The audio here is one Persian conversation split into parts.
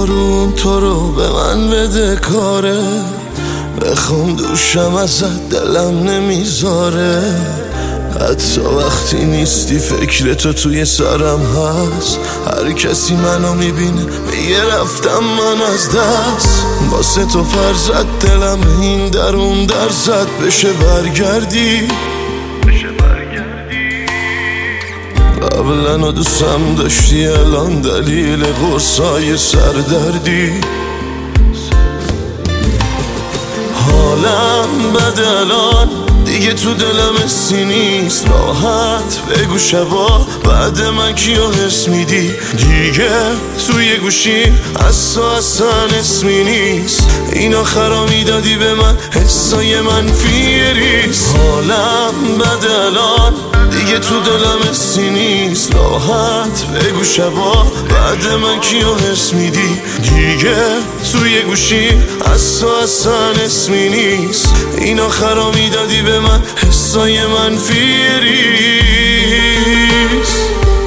بارون تو رو به من بده کاره، بخوام دوشم ازت دلم نمیذاره. حتی وقتی نیستی فکر تو توی سرم هست، هر کسی منو میبینه میگه رفتم من از دست. واسه تو فرزد دلم این در اون در زد، بشه برگردی قبلا و دوستم داشتی، الان دلیل قرصای سردردی. حالم بده الان دیگه تو دلم حسی نیست، راحت بگو شبا بعد من کیو حس میدی. دیگه توی گوشی از تو اصلا اسمی نیست، این آخرا میدادی به من حسای منفی ریز. حالم بده الان دیگه تو دلم حسی نیست، راحت بگو شبا بعد من کیو حس میدی. دیگه توی گوشی از تو اصلا اسمی نیست، این آخرا میدادی به من حسای منفی ریز.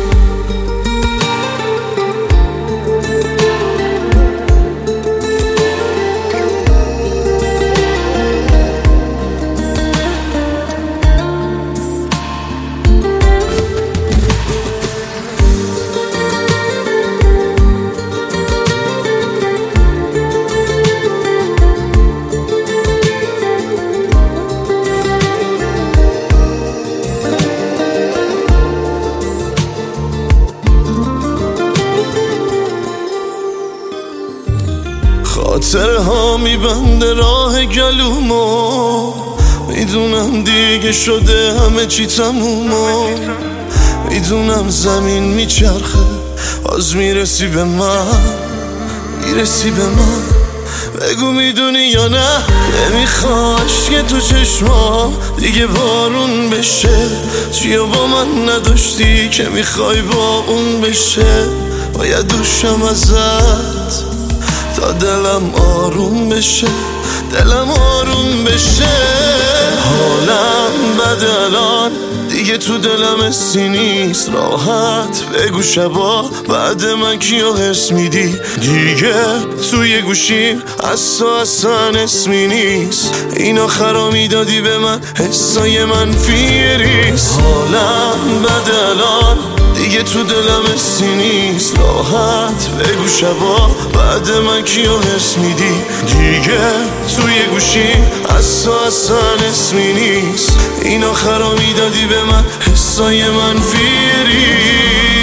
خاطره ها میبنده راه گلومو، میدونم دیگه شده همه چی تمومو. میدونم زمین میچرخه باز میرسی به من، میرسی به من. بگو میدونی یا نه نمیخواش که تو چشما دیگه بارون بشه، چیو با من نداشتی که میخوای با اون بشه. باید دوشم ازت تا دلم آروم بشه، دلم آروم بشه. حالم بده الان دیگه تو دلم حسی نیست، راحت بگو شبا بعد من کیو حس میدی. دیگه توی گوشیم از تو اصلا اسمی نیست، این آخرا میدادی به من حسای منفی ریز. حالم بده الان دیگه تو دلم حسی نیست، راحت بگو شبا بعد من کیو حس میدی. دیگه توی گوشی از تو اصلا اسمی نیست، این آخرا میدادی به من حسای منفی ریز.